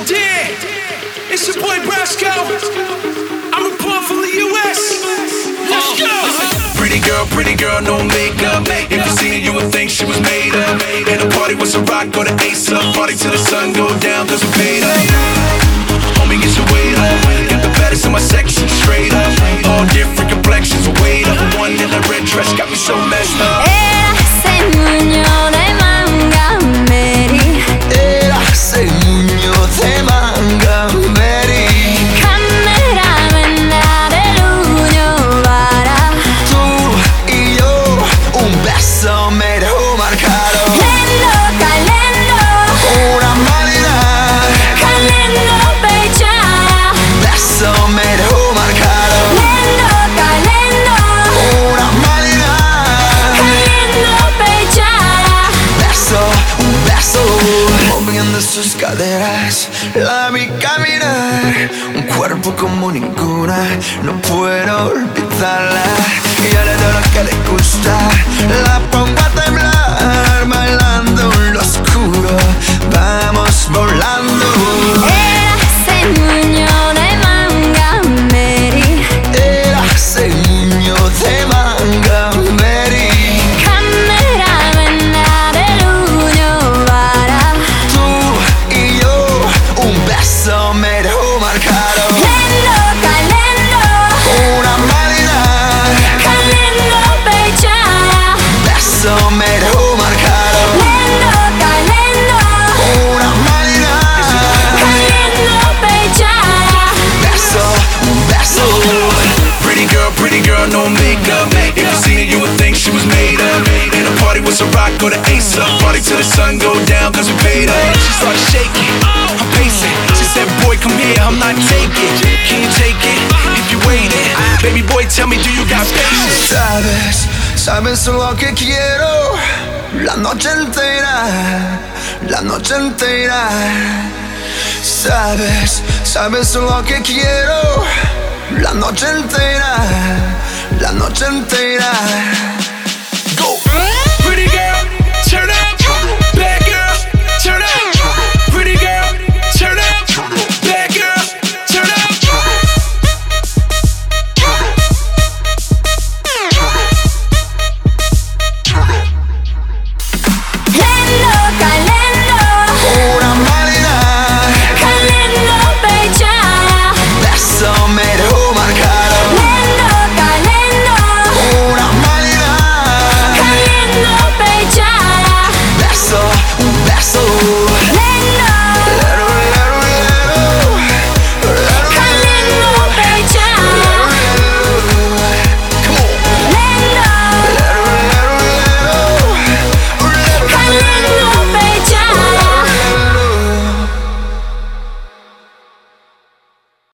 dear. It's your boy Brasco. I'm reporting from the US. Let's go. Pretty girl, no makeup. If you seen her, you would think she was made up. And the party was a rock, go to Ace up. Party till the sun go down, cause we paid up. Homie, get your weight up. Got the baddest in my section, straight up. All different complexions, weight up. One in a red dress, got me so messed up. Era ese muño de manga, Mary. Era ese muño de manga, Mary. Cameraman del uno para Tú y yo, un beso me dejó marcado. Lendo, calendo, Una humanidad, calendo pechara. beso me dejó marcado. Lendo, calendo, Una humanidad, calendo pechara. un beso, moviendo sus caderas, la vi caminar, un cuerpo como ninguna, no puedo olvidarla. Ya le doy lo que le gusta, la pongo a temblar, bailando en lo oscuro, vamos volando. Era ese muño de manga, Mary. Era ese muño de manga, Mary. Cameraman del uno para Tú y yo, un beso me dejó marcado. Lendo, calendo, Una humanidad, calendo pechara. beso me dejó marcado. Lendo, calendo, Una humanidad, calendo pechara. un beso. Pretty girl, no makeup. If you seen her, you would think she was made up. And the party was a rock, go to Ace up. Party till the sun go down, cause we paid up. She started shaking, I'm pacing. She said, boy, come here, I'm not taking. Can you take it? If you wait it, baby boy, tell me, do you got patience? Sabes lo que quiero, la noche entera, la noche entera. Sabes lo que quiero, la noche entera, la noche entera.